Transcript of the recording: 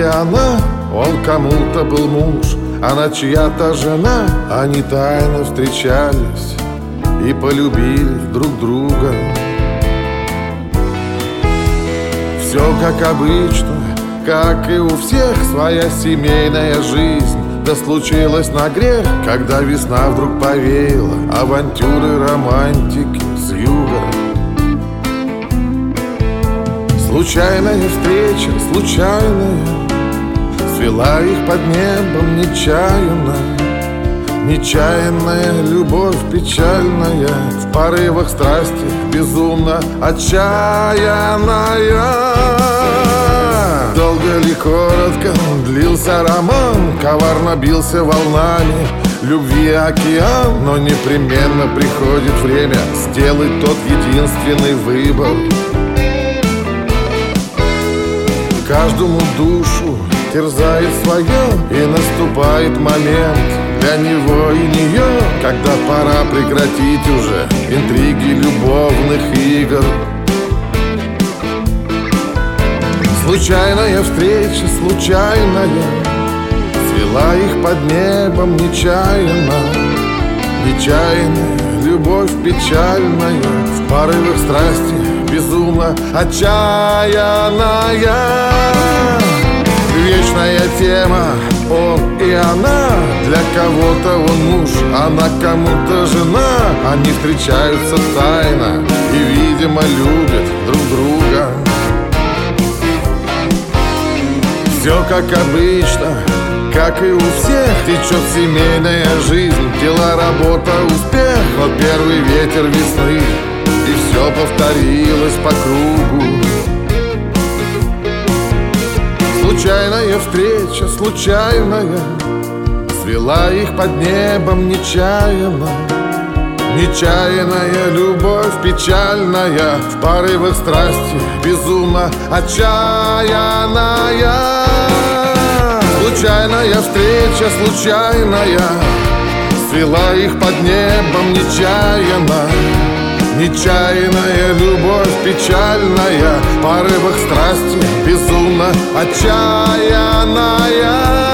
она, он кому-то был муж, она чья-то жена. Они тайно встречались и полюбили друг друга. Все как обычно, как и у всех, своя семейная жизнь. Да случилось на грех, когда весна вдруг повеяла авантюры романтики с юга. Случайная встреча, случайная, свела их под небом нечаянно. Нечаянная любовь печальная, в порывах страсти безумно отчаянная. Долго ли, коротко длился роман, коварно бился волнами любви океан. Но непременно приходит время сделать тот единственный выбор. Каждому душу терзает свое, и наступает момент для него и нее, когда пора прекратить уже интриги любовных игр. Случайная встреча, случайная, свела их под небом нечаянно. Нечаянная любовь печальная, в порывах страсти безумно отчаянная. Вечная тема, он и она, для кого-то он муж, она кому-то жена. Они встречаются тайно и, видимо, любят друг друга. Все как обычно, как и у всех, течет семейная жизнь, дела, работа, успех. Но первый ветер весны, и все повторилось по кругу. Случайная встреча, случайная, свела их под небом нечаянно. Нечаянная любовь печальная, в порывах страсти безумно отчаянная. Случайная встреча, случайная, свела их под небом нечаянно. Нечаянная любовь печальная, в порывах страсти безумно отчаянная.